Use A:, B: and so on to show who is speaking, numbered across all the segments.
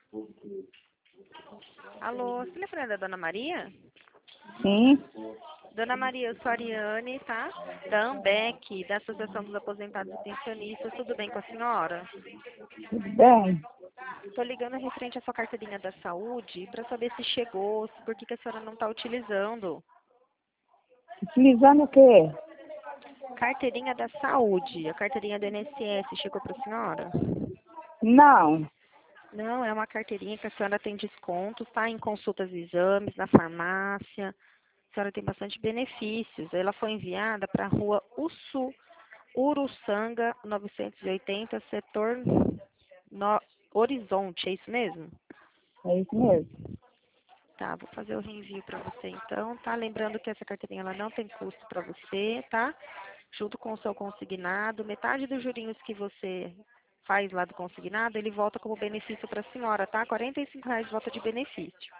A: Alô, você lembra da Dona Maria?
B: Sim,
A: Dona Maria, eu sou a Ariane, tá? Da AMBEC, da Associação dos Aposentados e Pensionistas. Tudo bem com a senhora?
B: tudo bem.
A: Estou ligando referente à sua carteirinha da saúde para saber se chegou, por que a senhora não está utilizando.
B: Utilizando o quê?
A: Carteirinha da saúde, a carteirinha do INSS, chegou para a senhora?
B: Não,
A: Não, é uma carteirinha que a senhora tem desconto, tá? Em consultas e exames, na farmácia. A senhora tem bastante benefícios. Ela foi enviada para a rua Uruçanga, 980, setor Horizonte, é isso mesmo?
B: é isso mesmo.
A: Tá, vou fazer o reenvio para você então, tá? Lembrando que essa carteirinha ela não tem custo para você, tá? Junto com o seu consignado, metade dos jurinhos que você faz lá do consignado, ele volta como benefício para a senhora, tá? R$ 45 de volta de benefício.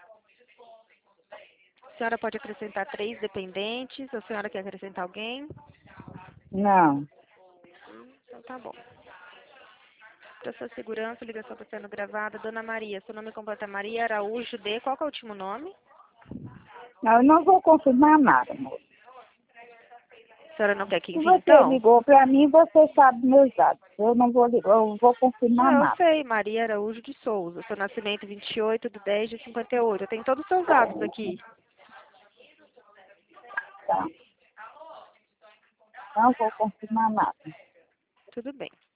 A: A senhora pode acrescentar 3 dependentes, a senhora quer acrescentar alguém?
B: Não,
A: Então tá bom. Para sua segurança, a ligação está sendo gravada. Dona Maria, seu nome completo é Maria Araújo D. Qual que é o último nome?
B: não, eu não vou confirmar nada, moço.
A: A senhora não quer que
B: Se
A: envie,
B: você
A: então?
B: ligou para mim, você sabe meus dados. Eu não vou ligar, eu vou confirmar
A: Não, eu
B: nada.
A: sei, Maria Araújo de Souza. Seu nascimento 28/10/58. Eu tenho todos os seus dados aqui.
B: Tá? Não vou confirmar nada.
A: Tudo bem.